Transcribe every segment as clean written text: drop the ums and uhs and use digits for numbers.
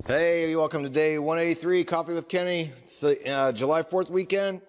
Hey, welcome to day 183, Coffee with Kenny. It's the July 4th weekend.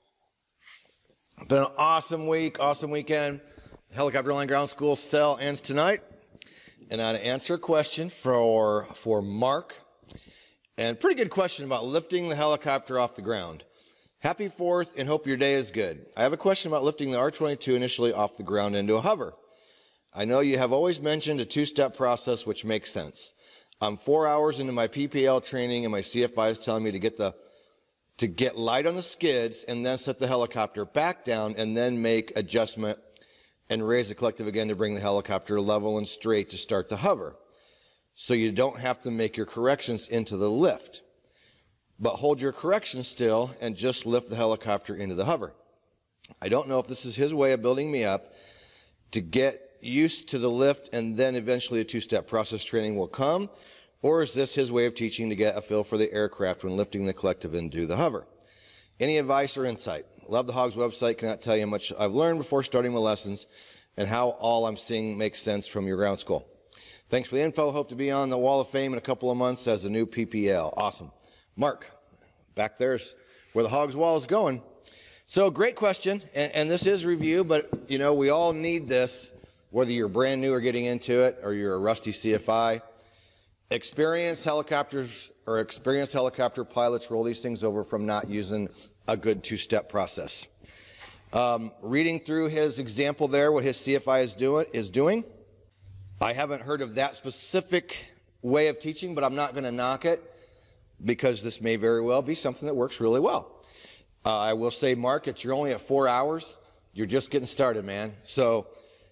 Been an awesome week, awesome weekend. Helicopter Line Ground School sale ends tonight. And I had to answer a question for Mark. And pretty good question about lifting the helicopter off the ground. Happy 4th and hope your day is good. I have a question about lifting the R-22 initially off the ground into a hover. I know you have always mentioned a two-step process, which makes sense. I'm 4 hours into my PPL training and my CFI is telling me to get light on the skids and then set the helicopter back down and then make adjustment and raise the collective again to bring the helicopter level and straight to start the hover. So you don't have to make your corrections into the lift, but hold your corrections still and just lift the helicopter into the hover. I don't know if this is his way of building me up to get used to the lift and then eventually a two-step process training will come, or is this his way of teaching to get a feel for the aircraft when lifting the collective into the hover? Any advice or insight? Love the Hogs website. Cannot tell you how much I've learned before starting my lessons and how all I'm seeing makes sense from your ground school. Thanks for the info. Hope to be on the Wall of Fame in a couple of months as a new PPL. Awesome. Mark, back there's where the Hogs wall is going. So great question, and this is review, but you know, we all need this. Whether you're brand new or getting into it, or you're a rusty CFI, experienced helicopter pilots roll these things over from not using a good two-step process. Reading through his example there, what his CFI is doing, I haven't heard of that specific way of teaching, but I'm not going to knock it because this may very well be something that works really well. I will say, Mark, you're only at 4 hours. You're just getting started, man. So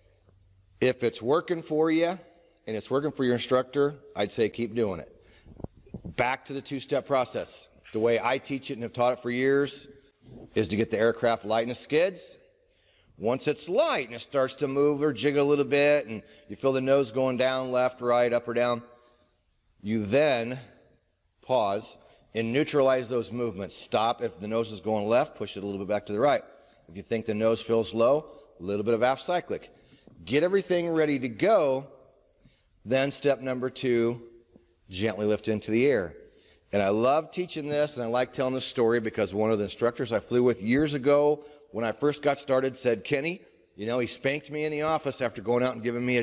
if it's working for you and it's working for your instructor, I'd say keep doing it. Back to the two-step process. The way I teach it and have taught it for years is to get the aircraft light in the skids. Once it's light and it starts to move or jiggle a little bit and you feel the nose going down, left, right, up or down, you then pause and neutralize those movements. Stop. If the nose is going left, push it a little bit back to the right. If you think the nose feels low, a little bit of aft cyclic. Get everything ready to go, then step number 2, gently lift into the air. And I love teaching this, and I like telling this story because one of the instructors I flew with years ago when I first got started said, Kenny, you know, he spanked me in the office after going out and giving me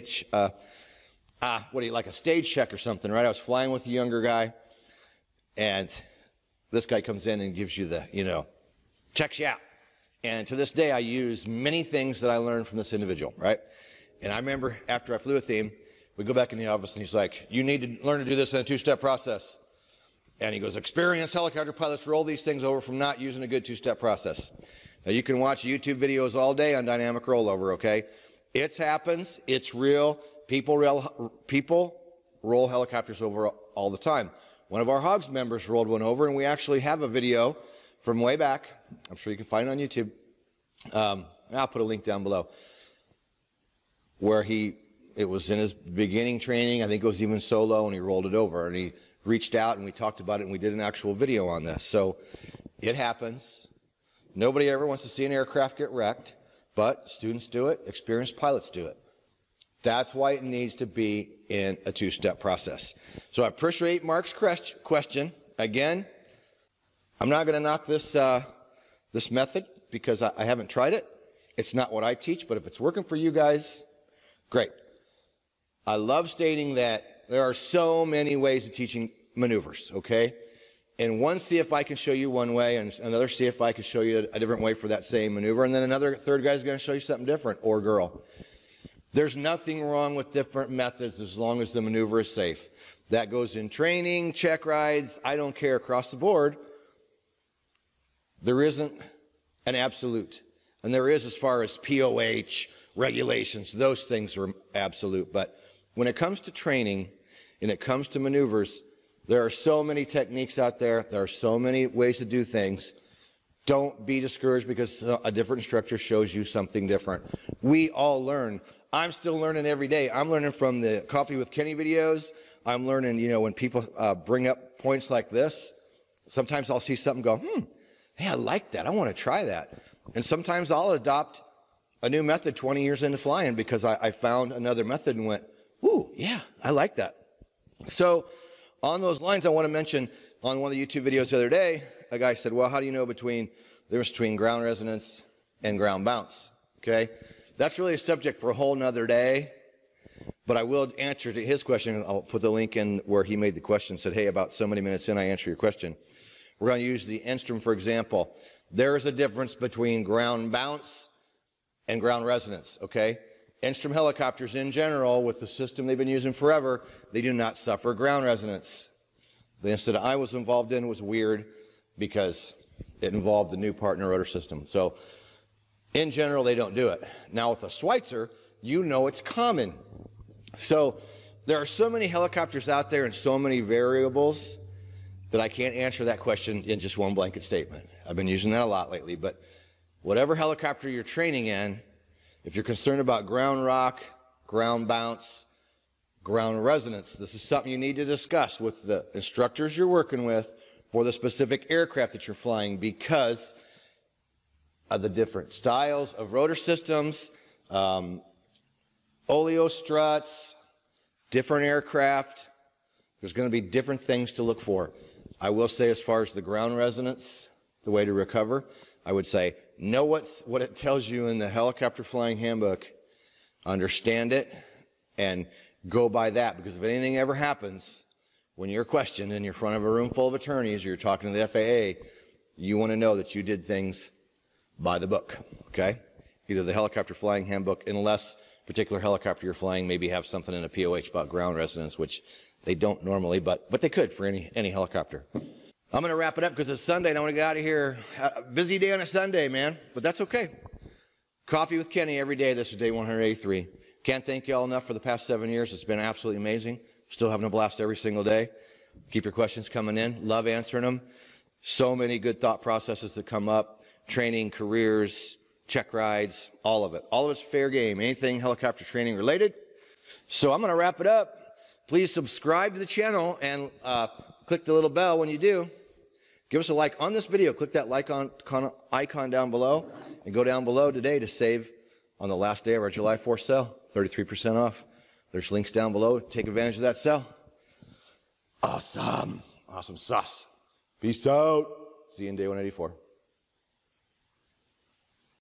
like a stage check or something, right? I was flying with a younger guy, and this guy comes in and gives you the, checks you out. And to this day, I use many things that I learned from this individual, right? And I remember after I flew with him, we go back in the office and he's like, you need to learn to do this in a two-step process. And he goes, experienced helicopter pilots roll these things over from not using a good two-step process. Now you can watch YouTube videos all day on dynamic rollover, okay? It happens, it's real. People roll helicopters over all the time. One of our Hogs members rolled one over, and we actually have a video from way back. I'm sure you can find it on YouTube. I'll put a link down below. Where it was in his beginning training, I think it was even solo, and he rolled it over, and he reached out, and we talked about it, and we did an actual video on this. So it happens. Nobody ever wants to see an aircraft get wrecked, but students do it, experienced pilots do it. That's why it needs to be in a two-step process. So I appreciate Mark's question. Again, I'm not going to knock this method because I haven't tried it. It's not what I teach, but if it's working for you guys, great. I love stating that there are so many ways of teaching maneuvers, okay? And one CFI can show you one way, and another CFI can show you a different way for that same maneuver, and then another third guy's going to show you something different, or girl. There's nothing wrong with different methods as long as the maneuver is safe. That goes in training, check rides, I don't care, across the board. There isn't an absolute. And there is as far as POH, regulations, those things are absolute. But when it comes to training and it comes to maneuvers, there are so many techniques out there. There are so many ways to do things. Don't be discouraged because a different instructor shows you something different. We all learn. I'm still learning every day. I'm learning from the Coffee with Kenny videos. I'm learning, when people bring up points like this, sometimes I'll see something and go, hey, I like that. I want to try that. And sometimes I'll adopt a new method 20 years into flying because I found another method and went, ooh, yeah, I like that. So On those lines, I want to mention on one of the YouTube videos the other day, a guy said, well, how do you know the difference between ground resonance and ground bounce? Okay? That's really a subject for a whole nother day, but I will answer to his question. I'll put the link in where he made the question, said, hey, about so many minutes in, I answer your question. We're going to use the Enstrom, for example. There is a difference between ground bounce and ground resonance, okay? Enstrom helicopters in general, with the system they've been using forever, they do not suffer ground resonance. The incident I was involved in was weird because it involved the new partner rotor system. So in general, they don't do it. Now with a Schweitzer, you know it's common. So there are so many helicopters out there and so many variables that I can't answer that question in just one blanket statement. I've been using that a lot lately, but whatever helicopter you're training in, if you're concerned about ground rock, ground bounce, ground resonance, this is something you need to discuss with the instructors you're working with for the specific aircraft that you're flying, because of the different styles of rotor systems, oleo struts, different aircraft. There's going to be different things to look for. I will say, as far as the ground resonance, the way to recover, I would say know what it tells you in the helicopter flying handbook, understand it, and go by that, because if anything ever happens when you're questioned and you're in front of a room full of attorneys or you're talking to the FAA, you want to know that you did things by the book, okay? Either the helicopter flying handbook, unless particular helicopter you're flying maybe have something in a POH about ground resonance, which they don't normally, but they could for any helicopter. I'm going to wrap it up because it's Sunday and I want to get out of here. A busy day on a Sunday, man, but that's okay. Coffee with Kenny every day. This is day 183. Can't thank you all enough for the past 7 years. It's been absolutely amazing. Still having a blast every single day. Keep your questions coming in. Love answering them. So many good thought processes that come up. Training, careers, check rides, all of it. All of it's fair game. Anything helicopter training related. So I'm going to wrap it up. Please subscribe to the channel and click the little bell when you do. Give us a like on this video. Click that like icon down below and go down below today to save on the last day of our July 4th sale. 33% off. There's links down below. Take advantage of that sale. Awesome. Awesome sauce. Peace out. See you in day 184.